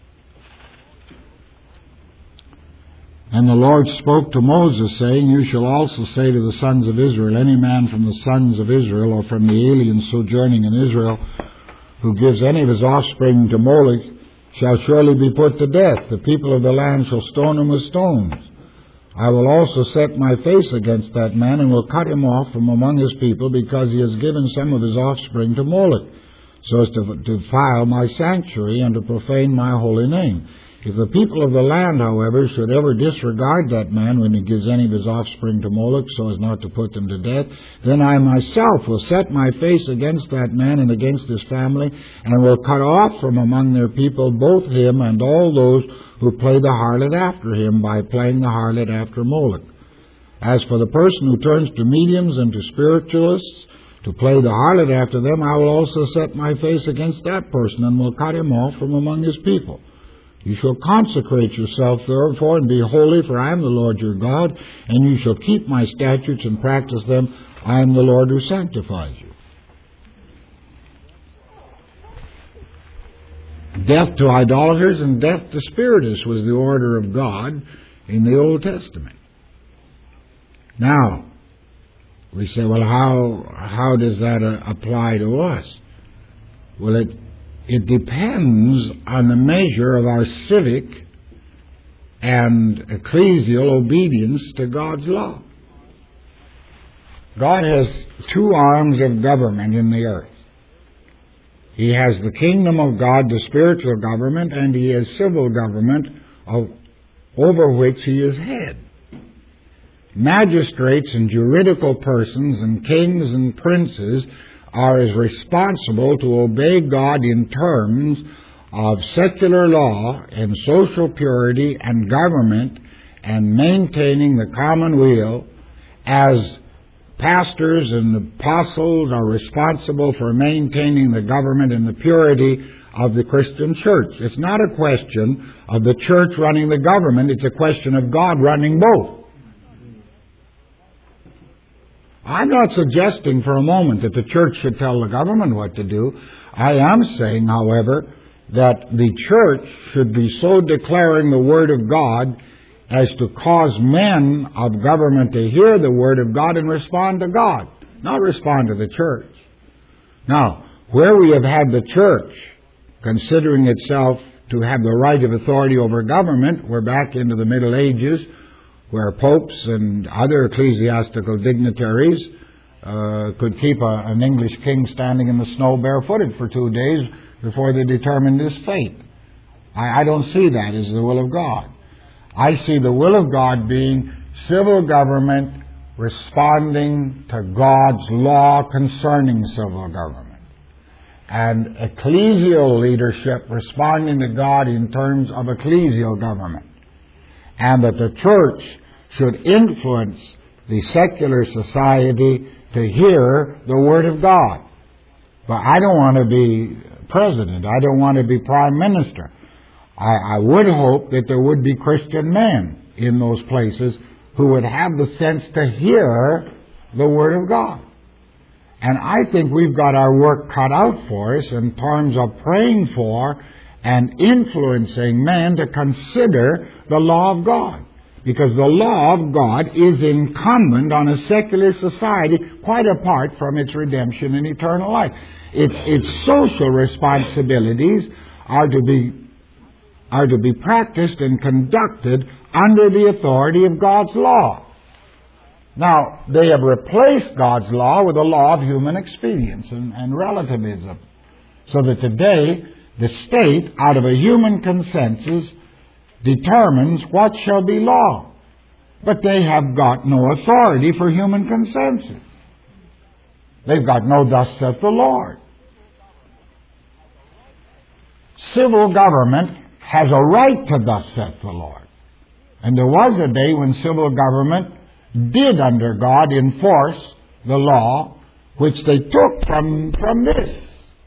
And the Lord spoke to Moses, saying, you shall also say to the sons of Israel, any man from the sons of Israel or from the aliens sojourning in Israel who gives any of his offspring to Moloch shall surely be put to death. The people of the land shall stone him with stones. I will also set my face against that man and will cut him off from among his people, because he has given some of his offspring to Moloch, so as to defile my sanctuary and to profane my holy name. If the people of the land, however, should ever disregard that man when he gives any of his offspring to Moloch, so as not to put them to death, then I myself will set my face against that man and against his family, and will cut off from among their people both him and all those who play the harlot after him by playing the harlot after Moloch. As for the person who turns to mediums and to spiritualists to play the harlot after them, I will also set my face against that person and will cut him off from among his people. You shall consecrate yourself, therefore, and be holy, for I am the Lord your God, and you shall keep my statutes and practice them. I am the Lord who sanctifies you. Death to idolaters and death to spiritists was the order of God in the Old Testament. Now, we say, well, how how does that uh, apply to us? Well, it It depends on the measure of our civic and ecclesial obedience to God's law. God has two arms of government in the earth. He has the kingdom of God, the spiritual government, and he has civil government of, over which he is head. Magistrates and juridical persons and kings and princes are as responsible to obey God in terms of secular law and social purity and government and maintaining the common weal as pastors and the apostles are responsible for maintaining the government and the purity of the Christian church. It's not a question of the church running the government. It's a question of God running both. I'm not suggesting for a moment that the church should tell the government what to do. I am saying, however, that the church should be so declaring the Word of God as to cause men of government to hear the Word of God and respond to God, not respond to the church. Now, where we have had the church considering itself to have the right of authority over government, we're back into the Middle Ages, where popes and other ecclesiastical dignitaries uh, could keep a, an English king standing in the snow barefooted for two days before they determined his fate. I, I don't see that as the will of God. I see the will of God being civil government responding to God's law concerning civil government, and ecclesial leadership responding to God in terms of ecclesial government, and that the church should influence the secular society to hear the Word of God. But I don't want to be president. I don't want to be prime minister. I, I would hope that there would be Christian men in those places who would have the sense to hear the Word of God. And I think we've got our work cut out for us in terms of praying for and influencing men to consider the law of God. Because the law of God is incumbent on a secular society quite apart from its redemption and eternal life. Its, its social responsibilities are to be, are to be practiced and conducted under the authority of God's law. Now, they have replaced God's law with a law of human experience and, and relativism. So that today, the state, out of a human consensus, determines what shall be law. But they have got no authority for human consensus. They've got no thus saith the Lord. Civil government has a right to thus saith the Lord. And there was a day when civil government did under God enforce the law which they took from, from this.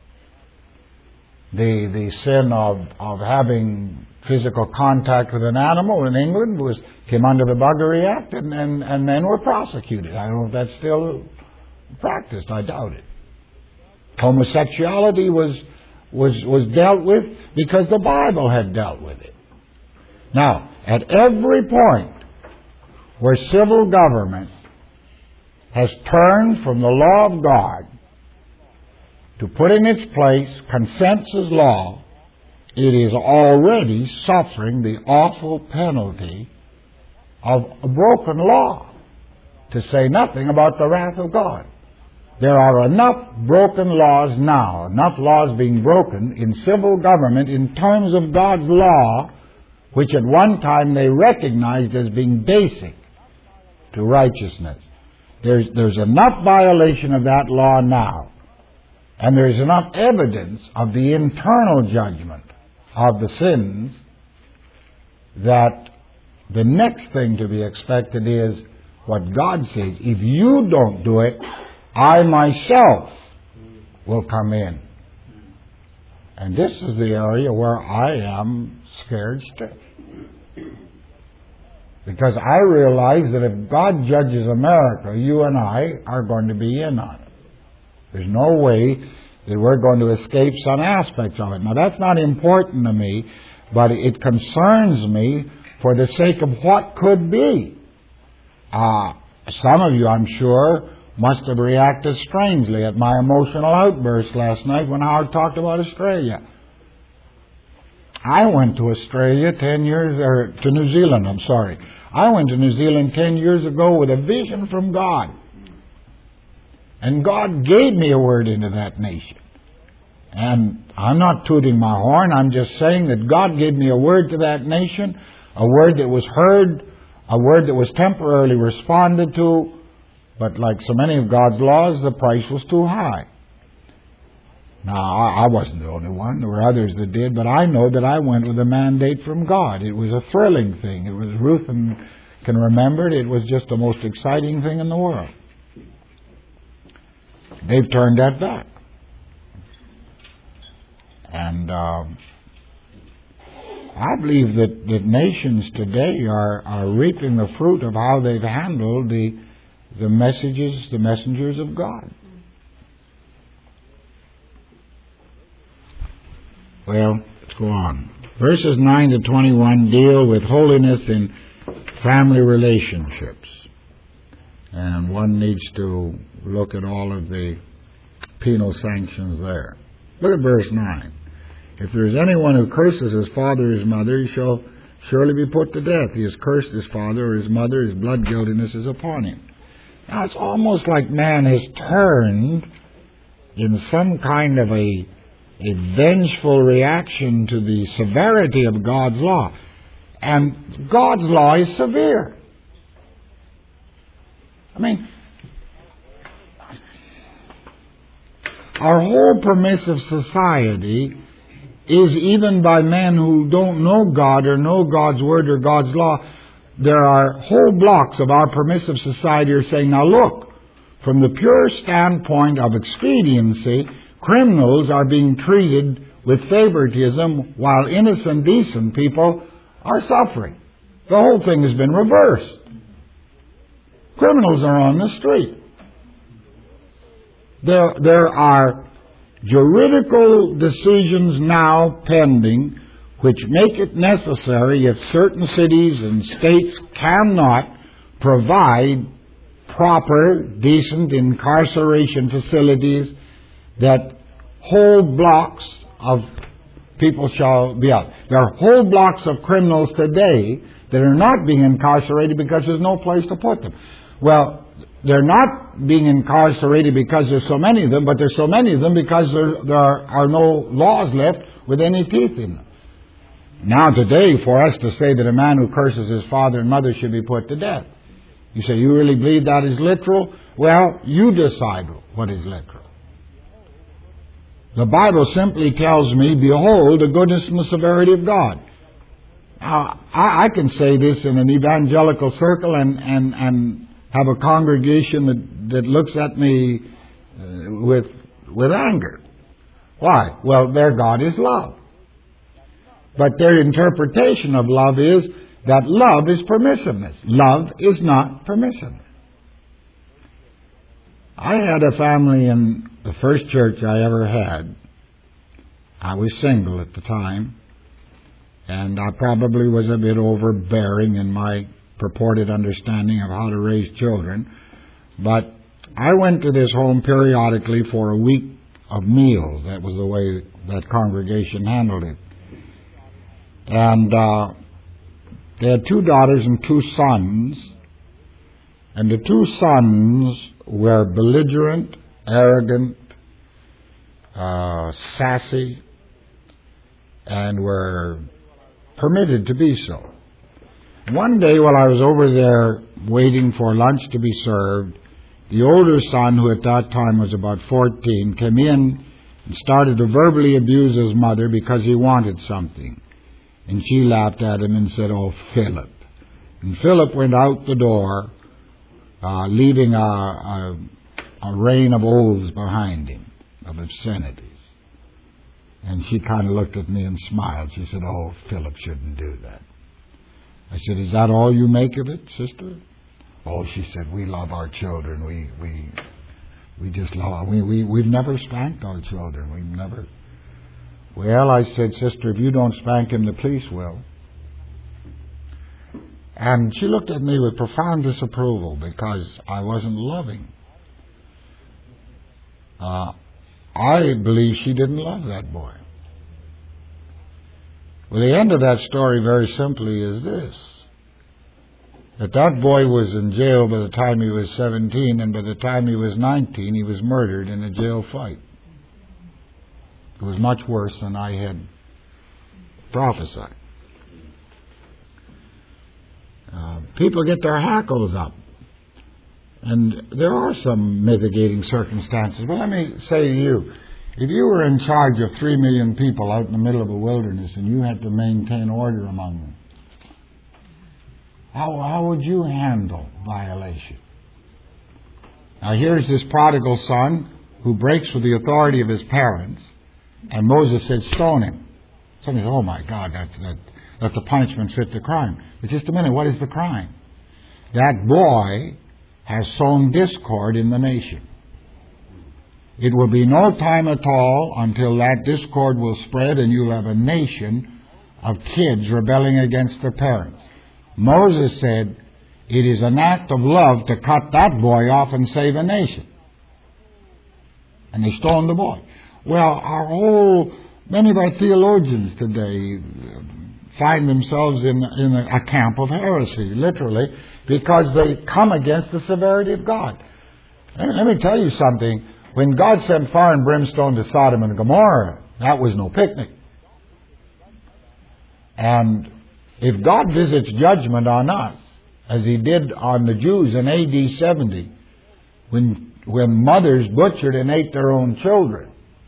The, the sin of, of having physical contact with an animal in England was came under the Buggery Act, and, and, and men were prosecuted. I don't know if that's still practiced. I doubt it. Homosexuality was, was, was dealt with because the Bible had dealt with it. Now, at every point where civil government has turned from the law of God to put in its place consensus law, it is already suffering the awful penalty of a broken law, to say nothing about the wrath of God. There are enough broken laws now, enough laws being broken in civil government in terms of God's law, which at one time they recognized as being basic to righteousness. There's, there's enough violation of that law now, and there's enough evidence of the internal judgment of the sins, that the next thing to be expected is what God says. If you don't do it, I myself will come in. And this is the area where I am scared stiff. Because I realize that if God judges America, you and I are going to be in on it. There's no way that we're going to escape some aspects of it. Now, that's not important to me, but it concerns me for the sake of what could be. Uh, some of you, I'm sure, must have reacted strangely at my emotional outburst last night when Howard talked about Australia. I went to Australia ten years, or to New Zealand, I'm sorry. I went to New Zealand ten years ago with a vision from God. And God gave me a word into that nation. And I'm not tooting my horn. I'm just saying that God gave me a word to that nation, a word that was heard, a word that was temporarily responded to. But like so many of God's laws, the price was too high. Now, I wasn't the only one. There were others that did. But I know that I went with a mandate from God. It was a thrilling thing. It was, Ruth and can remember it. It was just the most exciting thing in the world. they've turned that back. And uh, I believe that, that nations today are, are reaping the fruit of how they've handled the the messages, the messengers of God. Well, let's go on. Verses nine to twenty-one deal with holiness in family relationships. And one needs to look at all of the penal sanctions there. Look at verse nine. If there is anyone who curses his father or his mother, he shall surely be put to death. He has cursed his father or his mother, his blood guiltiness is upon him. Now, it's almost like man has turned in some kind of a, a vengeful reaction to the severity of God's law. And God's law is severe. I mean, our whole permissive society is, even by men who don't know God or know God's Word or God's law, there are whole blocks of our permissive society are saying, now look, from the pure standpoint of expediency, criminals are being treated with favoritism while innocent, decent people are suffering. The whole thing has been reversed. Criminals are on the street. There, there are juridical decisions now pending which make it necessary, if certain cities and states cannot provide proper, decent incarceration facilities, that whole blocks of people shall be out. There are whole blocks of criminals today that are not being incarcerated because there's no place to put them. Well, they're not being incarcerated because there's so many of them, but there's so many of them because there, there are, are no laws left with any teeth in them. Now today, for us to say that a man who curses his father and mother should be put to death. You say, you really believe that is literal? Well, you decide what is literal. The Bible simply tells me, behold, the goodness and the severity of God. Now, I, I can say this in an evangelical circle and, and, and have a congregation that, that looks at me uh, with, with anger. Why? Well, their God is love. But their interpretation of love is that love is permissiveness. Love is not permissiveness. I had a family in the first church I ever had. I was single at the time, and I probably was a bit overbearing in my purported understanding of how to raise children. But I went to this home periodically for a week of meals. That was the way that congregation handled it. And uh, they had two daughters and two sons. And the two sons were belligerent, arrogant, uh, sassy, and were permitted to be so. One day while I was over there waiting for lunch to be served, the older son, who at that time was about fourteen, came in and started to verbally abuse his mother because he wanted something. And she laughed at him and said, "Oh, Philip." And Philip went out the door, uh, leaving a, a, a rain of oaths behind him, of obscenities. And she kind of looked at me and smiled. She said, "Oh, Philip shouldn't do that." I said, "Is that all you make of it, sister?" "Oh," she said, "we love our children. We we we just love. We we we've never spanked our children. We've never." "Well," I said, "Sister, if you don't spank him, the police will." And she looked at me with profound disapproval because I wasn't loving. Uh, I believe she didn't love that boy. Well, the end of that story very simply is this: that that boy was in jail by the time he was seventeen, and by the time he was nineteen, he was murdered in a jail fight. It was much worse than I had prophesied. Uh, people get their hackles up. And there are some mitigating circumstances. But let me say to you, if you were in charge of three million people out in the middle of a wilderness and you had to maintain order among them, how, how would you handle violation? Now here's this prodigal son who breaks with the authority of his parents, and Moses said, stone him. Somebody said, oh my God, that's, that, that's a punishment fit the crime. But just a minute, what is the crime? That boy has sown discord in the nation. It will be no time at all until that discord will spread and you'll have a nation of kids rebelling against their parents. Moses said, it is an act of love to cut that boy off and save a nation. And they stoned the boy. Well, our whole, many of our theologians today find themselves in, in a, a camp of heresy, literally, because they come against the severity of God. Let, let me tell you something. When God sent fire and brimstone to Sodom and Gomorrah, that was no picnic. And if God visits judgment on us, as He did on the Jews in A D seventy, when, when mothers butchered and ate their own children,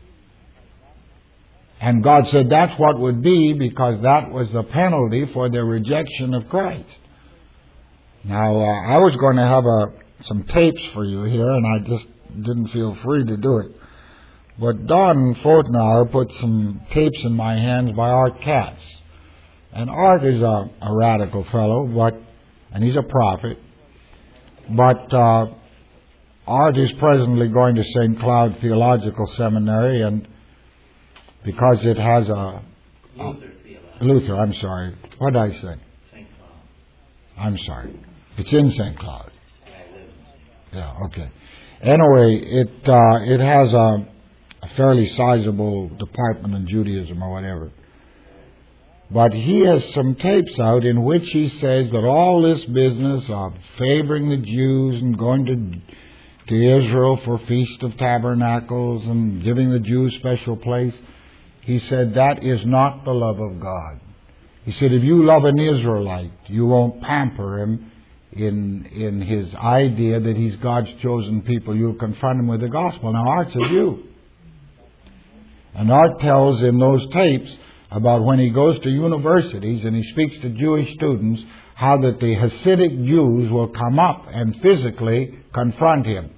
and God said that's what would be because that was the penalty for their rejection of Christ. Now, uh, I was going to have a, some tapes for you here, and I just didn't feel free to do it. But Don Fortnauer put some tapes in my hands by Art Katz. And Art is a, a radical fellow, but and he's a prophet. But uh, Art is presently going to Saint Cloud Theological Seminary, and because it has a... Luther, a Luther, I'm sorry. What did I say? Saint Cloud. I'm sorry. It's in Saint Cloud. Yeah, okay. Anyway, it uh, it has a, a fairly sizable department in Judaism or whatever. But he has some tapes out in which he says that all this business of favoring the Jews and going to, to Israel for Feast of Tabernacles and giving the Jews special place, he said that is not the love of God. He said if you love an Israelite, you won't pamper him in in his idea that he's God's chosen people. You'll confront him with the gospel. Now, Art's a Jew. And Art tells in those tapes about when he goes to universities and he speaks to Jewish students, how that the Hasidic Jews will come up and physically confront him.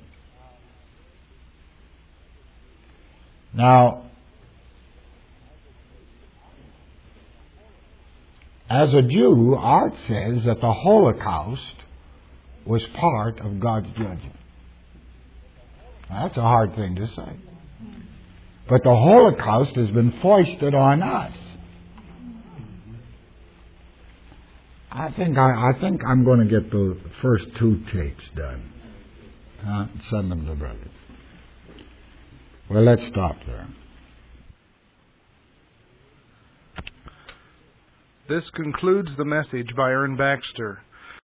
Now, as a Jew, Art says that the Holocaust was part of God's judgment. Now, that's a hard thing to say. But the Holocaust has been foisted on us. I think I, I think I'm going to get the first two tapes done. Uh, send them to brothers. Well, let's stop there. This concludes the message by Ern Baxter.